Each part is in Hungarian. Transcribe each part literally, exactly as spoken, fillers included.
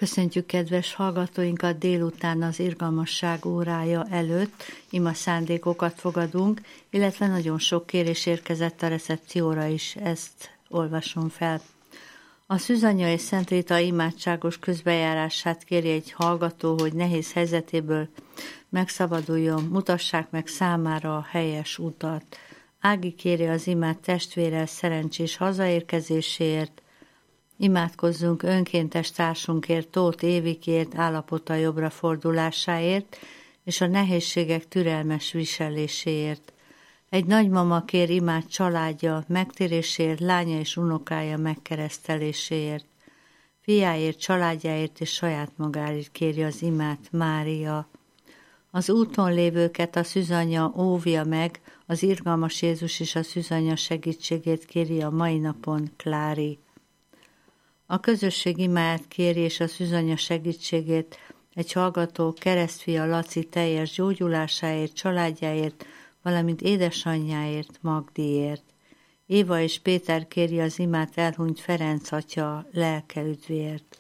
Köszöntjük kedves hallgatóinkat délután az irgalmasság órája előtt. Ima szándékokat fogadunk, illetve nagyon sok kérés érkezett a recepcióra is, ezt olvasom fel. A Szűzanya és Szent Rita imádságos közbejárását kéri egy hallgató, hogy nehéz helyzetéből megszabaduljon, mutassák meg számára a helyes utat. Ági kéri az imát testvére szerencsés hazaérkezéséért. Imádkozzunk önkéntes társunkért, Tóth Évikért, állapota jobbra fordulásáért, és a nehézségek türelmes viseléséért. Egy nagymama kér imát családja megtéréséért, lánya és unokája megkereszteléséért. Fiáért, családjáért és saját magáért kéri az imát Mária. Az úton lévőket a Szűzanya óvja meg, az irgalmas Jézus és a Szűzanya segítségét kéri a mai napon Klári. A közösség imáját kéri és a Szűzanya segítségét egy hallgató keresztfia Laci teljes gyógyulásáért, családjáért, valamint édesanyjáért, Magdiért. Éva és Péter kéri az imát elhunyt Ferenc atya lelke üdvéért.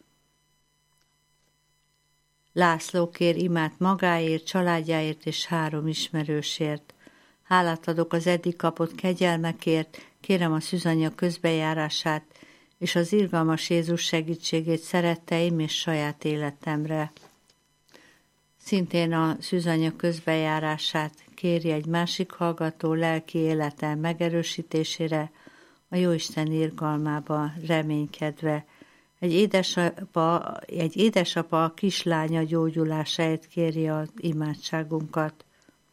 László kér imát magáért, családjáért és három ismerősért. Hálát adok az eddig kapott kegyelmekért, kérem a Szűzanya közbejárását, és az irgalmas Jézus segítségét szeretteim és saját életemre. Szintén a Szűzanya közbejárását kéri egy másik hallgató lelki élete megerősítésére, a Jóisten irgalmába reménykedve. Egy édesapa, egy édesapa a kislánya gyógyulásáért kéri az imádságunkat.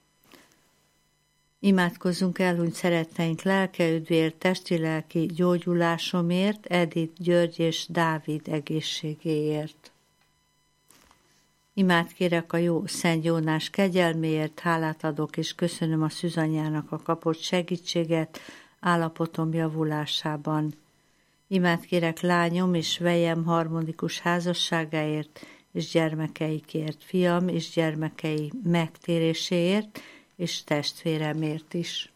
Imádkozzunk elhunyt szeretteink lelke üdvéért, testi-lelki gyógyulásomért, Edith, György és Dávid egészségéért. Imát kérek a jó Szent Jónás kegyelméért, hálát adok és köszönöm a Szűzanyának a kapott segítséget állapotom javulásában. Imát kérek lányom és vejem harmonikus házasságáért és gyermekeikért, fiam és gyermekei megtéréséért, és testvéremért is.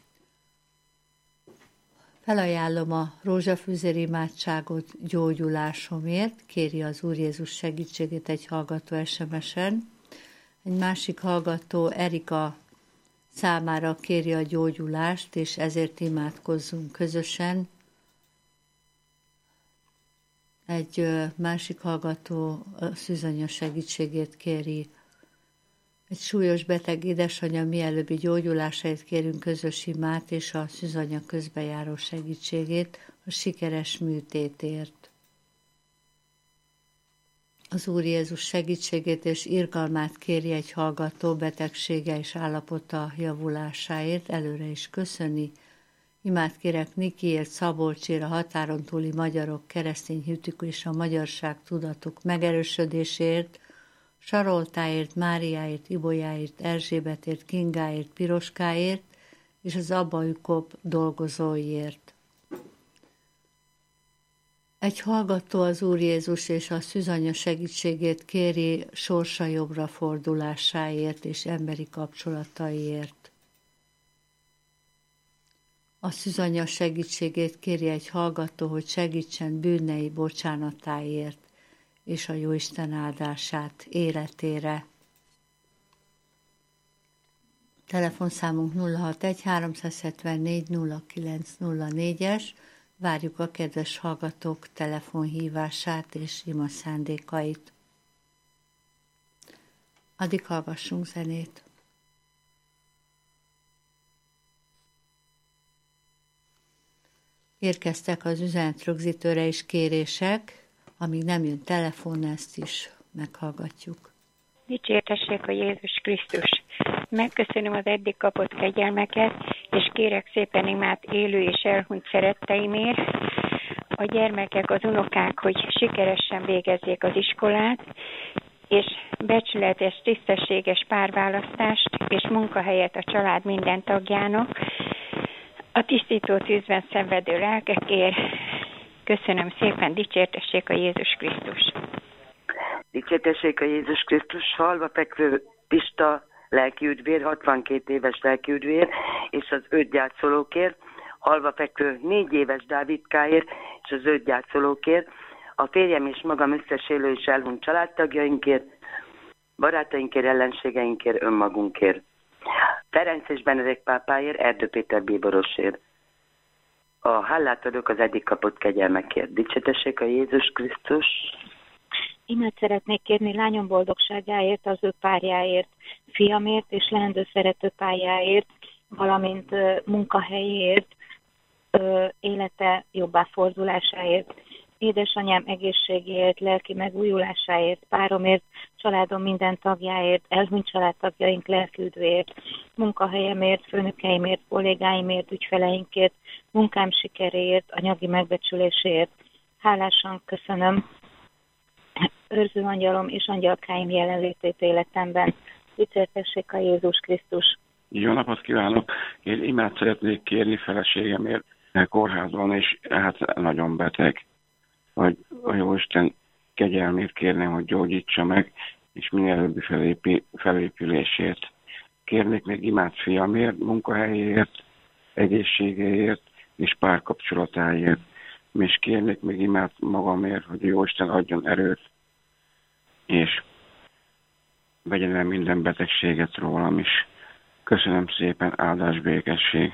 Felajánlom a rózsafűzér imádságot gyógyulásomért, kéri az Úr Jézus segítségét egy hallgató es em es-en. Egy másik hallgató Erika számára kéri a gyógyulást, és ezért imádkozzunk közösen. Egy másik hallgató a Szűzanya segítségét kéri. Egy súlyos beteg édesanyja mielőbbi gyógyulásáért kérünk közös imát, és a Szűzanya közbejáró segítségét a sikeres műtétért. Az Úr Jézus segítségét és irgalmát kéri egy hallgató betegsége és állapota javulásáért, előre is köszöni. Imát kérek Nikiért, Szabolcsért, a határon túli magyarok keresztény hitük és a magyarság tudatuk megerősödésért, Saroltáért, Máriáért, Ibolyáért, Erzsébetért, Kingáért, Piroskáért és az Abaükop dolgozóiért. Egy hallgató az Úr Jézus és a Szűzanya segítségét kéri sorsa jobbra fordulásáért és emberi kapcsolataiért. A Szűzanya segítségét kéri egy hallgató, hogy segítsen bűnei bocsánatáért és a Jóisten áldását életére. Telefonszámunk nulla hatvanegy háromszázhetvennégy nulla kilenc nulla négyes. Várjuk a kedves hallgatók telefonhívását és ima szándékait. Addig hallgassunk zenét. Érkeztek az üzenetrögzítőre is kérések, amíg nem jön telefon, ezt is meghallgatjuk. Dicsértessék a Jézus Krisztus! Megköszönöm az eddig kapott kegyelmeket, és kérek szépen imát élő és elhunyt szeretteimért, a gyermekek, az unokák, hogy sikeresen végezzék az iskolát, és becsületes, tisztességes párválasztást és munkahelyet a család minden tagjának, a tisztító tűzben szenvedő lelkekért. Köszönöm szépen, dicsértessék a Jézus Krisztus! Dicsértessék a Jézus Krisztus! Falva fekvő Pista lelkiüdvér, hatvankét éves lelkiüdvér, és az öt gyászolókért, halva fekvő négy éves Dávidkáért, és az öt gyászolókért, a férjem és magam összes élő és elhunyt családtagjainkért, barátainkért, ellenségeinkért, önmagunkért. Ferenc és Benedek pápáért, Erdő Péter bíborosért. A hálát adok az eddig kapott kegyelmekért. Dicsértessék a Jézus Krisztus! Imát szeretnék kérni lányom boldogságáért, az ő párjáért, fiamért és leendő szerető pályáért, valamint uh, munkahelyért, uh, élete jobbá fordulásáért, édesanyám egészségéért, lelki megújulásáért, páromért, családom minden tagjáért, elhunyt családtagjaink lelküdvéért, munkahelyemért, főnökeimért, kollégáimért, ügyfeleinkért, munkám sikeréért, anyagi megbecsülésért. Hálásan köszönöm őrző angyalom és angyalkáim jelenlétét életemben. Dicsértessék a Jézus Krisztus! Jó napot kívánok! Én imát szeretnék kérni feleségemért, kórházban, és hát nagyon beteg. Hogy a Jóisten kegyelmét kérném, hogy gyógyítsa meg, és minél előbbi felépi, felépülésért. Kérnék még imát fiamért, munkahelyéért, egészségéért és párkapcsolatáért. És kérnék még imát magamért, hogy a Jóisten adjon erőt, és vegyen el minden betegséget rólam is. Köszönöm szépen, áldás, békesség!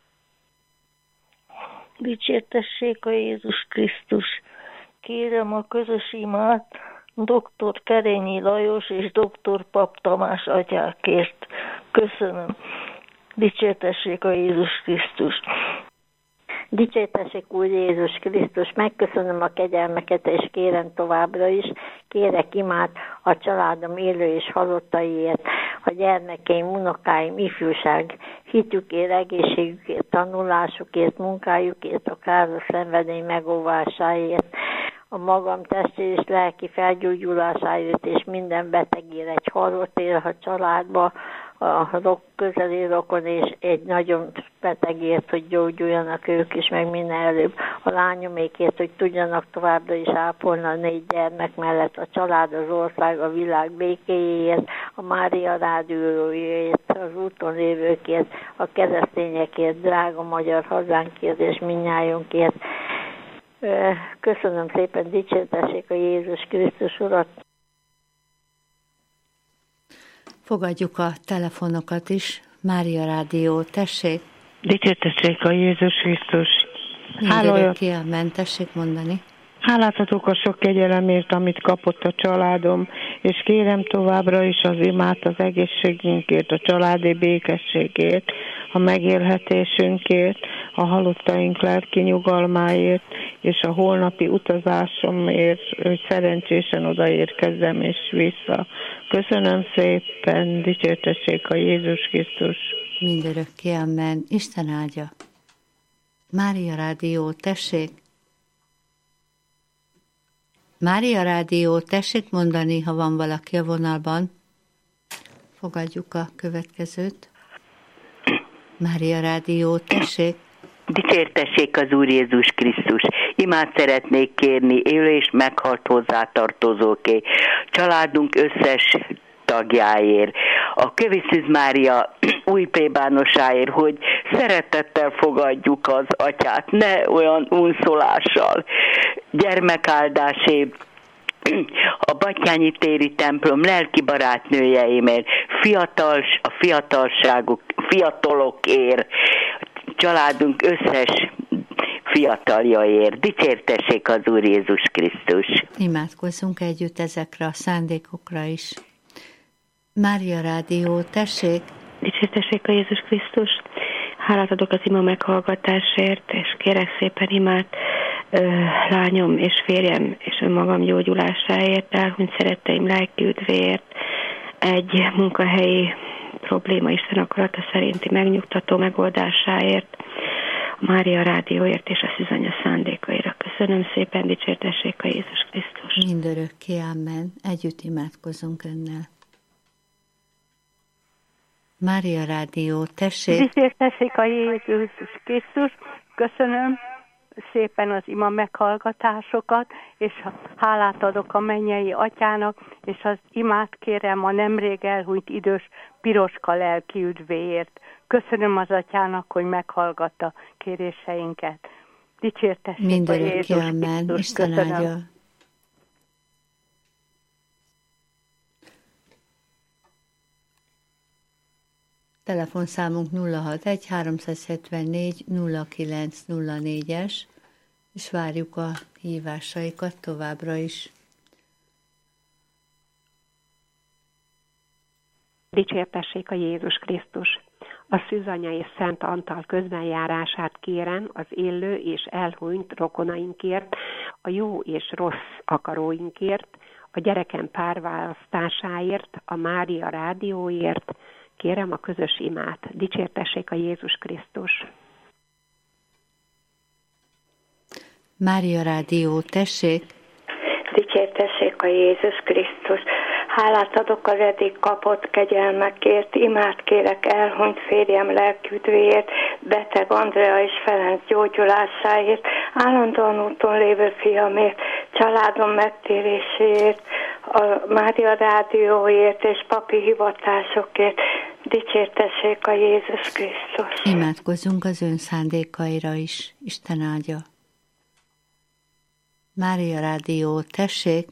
Dicsértessék a Jézus Krisztus! Kérem a közös imát doktor Kerényi Lajos és doktor Pap Tamás atyákért. Köszönöm. Dicsértessék a Jézus Krisztus! Dicsértessék Úr Jézus Krisztus, megköszönöm a kegyelmeket, és kérem továbbra is, kérek imát a családom élő és halottaiért, a gyermekeim, unokáim, ifjúság, hitükért, egészségükért, tanulásukért, munkájukért, a káros szenvedély megóvásáért, a magam testi és lelki felgyógyulásáért, és minden betegért, egy halott él a családba, a rok, közeli rokon, és egy nagyon betegért, hogy gyógyuljanak ők is, meg minden előbb a lányomékért, hogy tudjanak továbbra is ápolni a négy gyermek mellett, a család, az ország, a világ békéjéért, a Mária rádióért, az úton lévőkért, a keresztényekért, drága magyar hazánkért és mindnyájunkért. Köszönöm szépen, dicsértessék a Jézus Krisztus Urat! Fogadjuk a telefonokat is. Mária Rádió, tessék. Dicsértessék a Jézus Krisztus. Mindörökké amen, tessék mondani. Hálát adok a sok kegyelemért, amit kapott a családom, és kérem továbbra is az imát az egészségünkért, a családi békességért, a megélhetésünkért, a halottaink lelki nyugalmáért, és a holnapi utazásomért, hogy szerencsésen odaérkezzem és vissza. Köszönöm szépen, dicsértessék a Jézus Krisztus. Mindörökké amen. Isten áldja. Mária Rádió, tessék. Mária Rádió, tessék mondani, ha van valaki a vonalban. Fogadjuk a következőt. Mária Rádió, tessék. Dicsértessék az Úr Jézus Krisztus. Imát szeretnék kérni, élő és meghalt hozzátartozóké, családunk összes tagjáért, a Kövi Szűz Mária új plébánosáért, hogy szeretettel fogadjuk az atyát, ne olyan unszolással, gyermekáldásért, a Battyányi téri templom lelki barátnőjeimért, fiatal, a fiatalságuk, fiatalokért, családunk összes fiataljaért. Dicsértessék az Úr Jézus Krisztus. Imádkozzunk együtt ezekre a szándékokra is. Mária Rádió, tessék. Dicsértessék a Jézus Krisztus. Hálát adok az ima meghallgatásért, és kérek szépen imát ö, lányom és férjem és önmagam gyógyulásáért, elhunyt szeretteim lelki üdvéért, egy munkahelyi probléma Isten akarata szerinti megnyugtató megoldásáért, a Mária Rádióért és a Szűzanya szándékaira. Köszönöm szépen, dicsértessék a Jézus Krisztus. Mindörökké amen. Együtt imádkozunk önnel. Mária Rádió, tessék. Dicsértessék a Jézus Krisztus. Köszönöm szépen az ima meghallgatásokat, és hálát adok a mennyei atyának, és az imát kérem a nemrég elhunyt idős Piroska lelki üdvéért. Köszönöm az atyának, hogy meghallgatta kéréseinket. Dicsértessék a Jézus Krisztus. Isten áldja. Telefonszámunk nulla hatvanegy háromszázhetvennégy nulla kilenc nulla négyes, és várjuk a hívásaikat továbbra is. Dicsértessék a Jézus Krisztus! A Szűzanya és Szent Antal közbenjárását kérem az élő és elhunyt rokonainkért, a jó és rossz akaróinkért, a gyerekem párválasztásáért, a Mária rádióért, kérem a közös imát. Dicsértessék a Jézus Krisztus! Mária rádió, tessék! Dicsértessék a Jézus Krisztus! Hálát adok az eddig kapott kegyelmekért, imát kérek elhunyt férjem lelküdvéért, beteg Andrea és Ferenc gyógyulásáért, állandóan úton lévő fiamért, családom megtéréséért, a Mária rádióért és papi hivatásokért. Dicsértessék a Jézus Krisztus! Imádkozzunk az ön szándékaira is, Isten áldja. Mária rádió, tessék!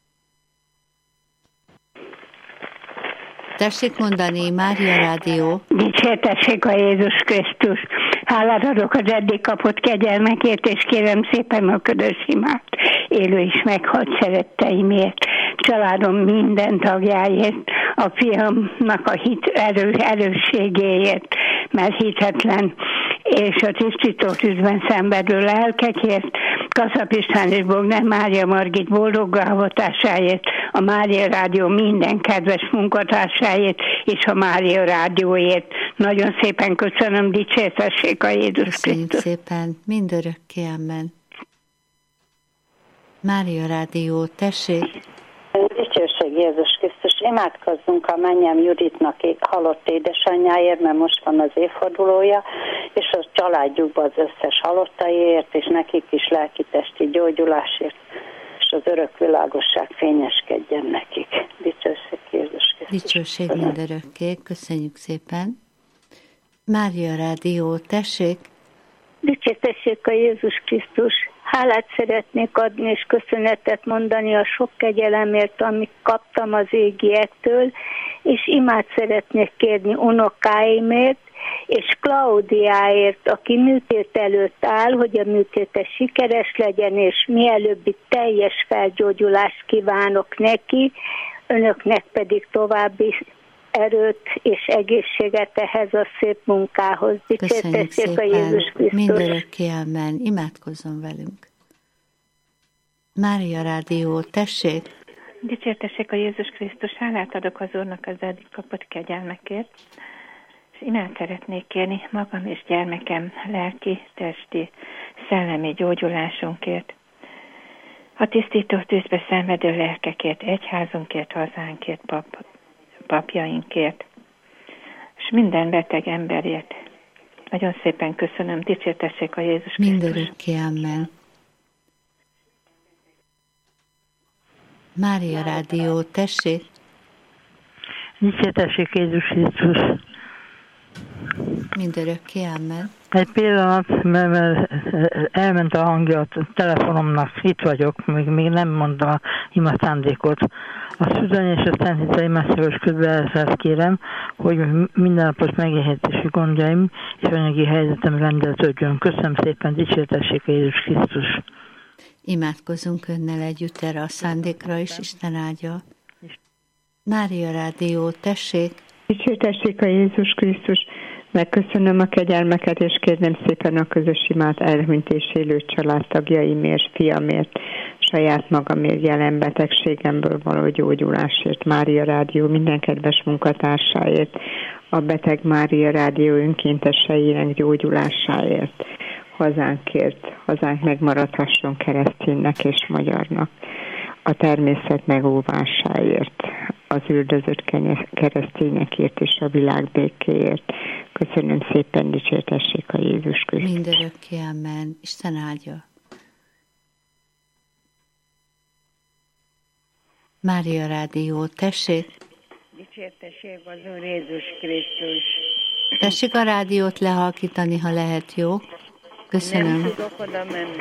Tessék mondani, Mária rádió. Dicsértessék a Jézus Krisztus. Hálát adok az eddig kapott kegyelmekért, és kérem szépen a ködös imát, élő is meghalt szeretteimért, családom minden tagjáért, a fiamnak a hit erő, erősségéért, mert hitetlen, és a tisztító tűzben szenvedő lelkekért, Kaszap István és Bogner Mária Margit boldoggávatásáért, a Mária Rádió minden kedves munkatársáért, és a Mária Rádióért. Nagyon szépen köszönöm, dicsértessék a Jézus Krisztus. Köszönjük szépen, mindörökké, amen. Mária Rádió, tessék! Dicsőség Jézus Krisztus, imádkozzunk a mennyem Juditnak halott édesanyjáért, mert most van az évfordulója, és a családjukban az összes halottaiért, és nekik is lelki-testi gyógyulásért, és az örök világosság fényeskedjen nekik. Dicsőség Jézus Krisztus. Dicsőség mindörökké, köszönjük szépen. Mária Rádió, tessék! Dicsértessék a Jézus Krisztus! Hálát szeretnék adni és köszönetet mondani a sok kegyelemért, amit kaptam az égiektől, és imát szeretnék kérni unokáimért, és Klaudiáért, aki műtét előtt áll, hogy a műtéte sikeres legyen, és mielőbbi teljes felgyógyulást kívánok neki, önöknek pedig további erőt és egészséget ehhez a szép munkához. Köszönjük szépen, a Jézus Krisztus. Mindörökké, amen. Imádkozzon velünk. Mária Rádió, tessék! Dicsértessék a Jézus Krisztus, hálát adok az Úrnak az eddig kapott kegyelmekért, és imát szeretnék kérni magam és gyermekem lelki, testi, szellemi gyógyulásunkért, a tisztító tűzbe szenvedő lelkekért, egyházunkért, hazánkért, pap, papjainkért, és minden beteg emberért. Nagyon szépen köszönöm, dicsértessék a Jézus Krisztus. Mindörökké, amen. Mária Rádió, tessék! Dicsértessék Jézus Krisztus! Mindörökké, amen. Egy pillanat, mert elment a hangja a telefonomnak, itt vagyok, még, még nem mondta a ima szándékot. A Szűzanya és a Szent Hitel imászaros közben kérem, hogy minden napos megélhetési gondjaim és anyagi helyzetem rendeződjön. Köszönöm szépen, dicsértessék a Jézus Krisztus! Imádkozunk önnel együtt erre a szándékra is, Isten áldja. Mária Rádió, tessék! Dicsértessék a Jézus Krisztus! Megköszönöm a kegyelmeket, és kérném szépen a közös imát elhunyt és élő családtagjaimért, fiamért, saját magamért, jelen betegségemből való gyógyulásért, Mária Rádió minden kedves munkatársáért, a beteg Mária Rádió önkénteseinek gyógyulásáért, hazánkért, hazánk megmaradhasson kereszténynek és magyarnak, a természet megóvásáért, az üldözött keresztényekért és a világ békéért. Köszönöm szépen, dicsértessék a Jézus Krisztus. Mindörökké, amen. Isten áldja. Mária Rádió, tessék! Dicsértessék az Úr Jézus Krisztus. Tessék a rádiót lehalkítani, ha lehet, jó? Köszönöm. Nem tudok oda menni.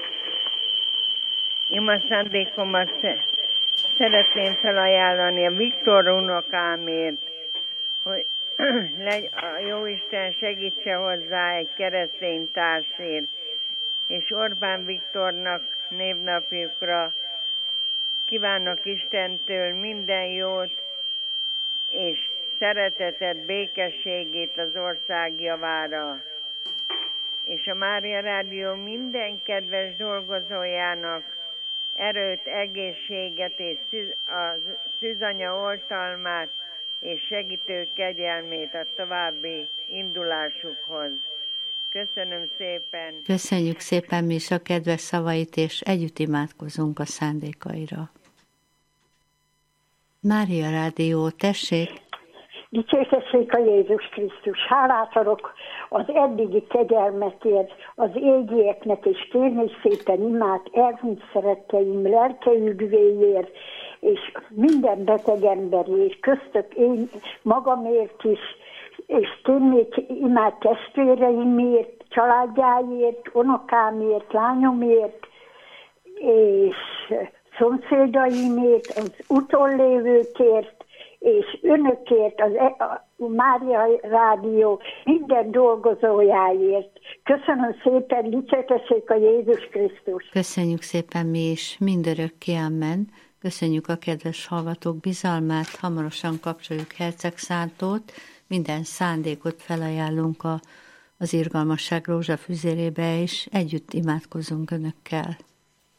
Ima szándékomat szeretném felajánlani a Viktor unokámért, hogy Legy, a Jóisten segítse hozzá egy keresztény társért, és Orbán Viktornak névnapjukra kívánok Istentől minden jót, és szeretetet, békességét az ország javára. És a Mária Rádió minden kedves dolgozójának erőt, egészséget és a szűzanya oltalmát és segítő kegyelmét a további indulásukhoz. Köszönöm szépen! Köszönjük szépen mi is a kedves szavait, és együtt imádkozunk a szándékaira. Mária Rádió, tessék! Dicsértessék a Jézus Krisztus! Hálát adok az eddigi kegyelmekért, az égieknek, és kérni szépen imát elhunyt szeretteim lelkeüdvéért, és minden beteg emberért, köztök én magamért is, és kérnék imát testvéreimért, családjáért, unokámért, lányomért, és szomszédaimért, az utollévőkért, és önökért, az a Mária Rádió minden dolgozójáért. Köszönöm szépen, dicsértessék a Jézus Krisztus! Köszönjük szépen mi is, mindörökké, amen. Köszönjük a kedves hallgatók bizalmát, hamarosan kapcsoljuk Herceg Szántót, minden szándékot felajánlunk a, az irgalmasság rózsafüzérébe, és együtt imádkozunk önökkel.